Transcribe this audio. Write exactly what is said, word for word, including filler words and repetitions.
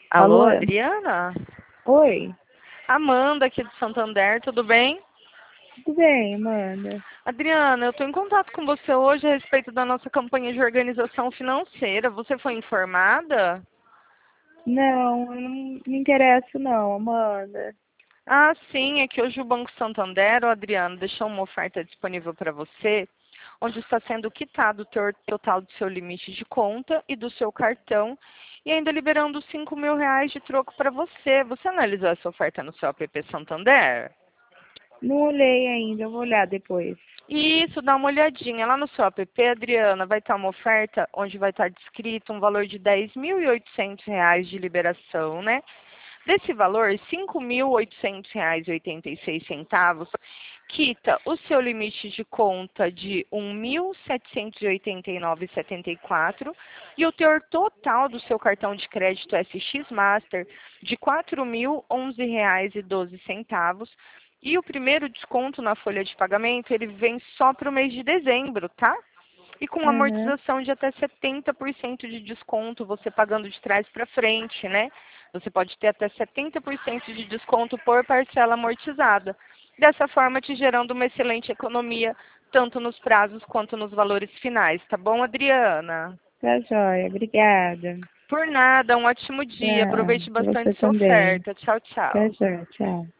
Alô, Alô? Adriana? Oi, Amanda aqui do Santander, tudo bem? tudo bem, Amanda? Adriana, eu estou em contato com você hoje a respeito da nossa campanha de organização financeira. Você foi informada? Não, eu não me interesso não, Amanda. Ah, sim, é que hoje o Banco Santander, ô Adriana, deixou uma oferta disponível para você, onde está sendo quitado o teu- total do seu limite de conta e do seu cartão, e ainda liberando cinco mil reais de troco para você. Você analisou essa oferta no seu app Santander? Não olhei ainda, eu vou olhar depois. Isso, dá uma olhadinha. Lá no seu app, Adriana, vai estar uma oferta onde vai estar descrito um valor de dez mil e oitocentos reais de liberação, né? Desse valor, cinco mil oitocentos reais e oitenta e seis centavos quita o seu limite de conta de um mil setecentos e oitenta e nove reais e setenta e quatro e o teor total do seu cartão de crédito S X Master de quatro mil onze reais e doze centavos. E o primeiro desconto na folha de pagamento, ele vem só para o mês de dezembro, tá? E com Aham, amortização de até setenta por cento de desconto, você pagando de trás para frente, né? Você pode ter até setenta por cento de desconto por parcela amortizada. Dessa forma, te gerando uma excelente economia, tanto nos prazos quanto nos valores finais. Tá bom, Adriana? tá joia, obrigada. Por nada, um ótimo dia. Pra Aproveite você bastante sua também. oferta. Tchau, Tá tchau. joia, tchau.